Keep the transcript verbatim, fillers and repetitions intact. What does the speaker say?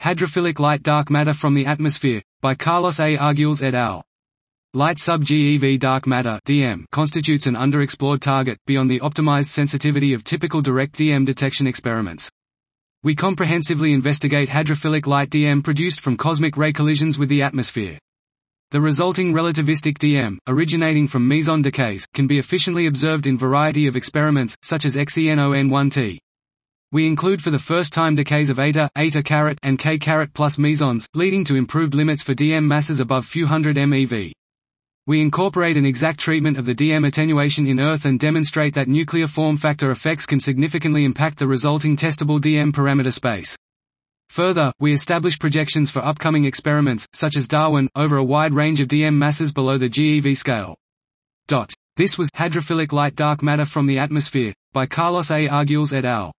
Hadrophilic light dark matter from the atmosphere, by Carlos A. Arguelles et al. Light sub-G E V dark matter (D M) constitutes an underexplored target, beyond the optimized sensitivity of typical direct D M detection experiments. We comprehensively investigate hadrophilic light D M produced from cosmic ray collisions with the atmosphere. The resulting relativistic D M, originating from meson decays, can be efficiently observed in variety of experiments, such as xenon one T. We include for the first time decays of eta, eta caret, and k caret plus mesons, leading to improved limits for D M masses above few hundred MeV. We incorporate an exact treatment of the D M attenuation in Earth and demonstrate that nuclear form factor effects can significantly impact the resulting testable D M parameter space. Further, we establish projections for upcoming experiments, such as Darwin, over a wide range of D M masses below the G E V scale. This was Hadrophilic light dark matter from the atmosphere, by Carlos A. Arguelles et al.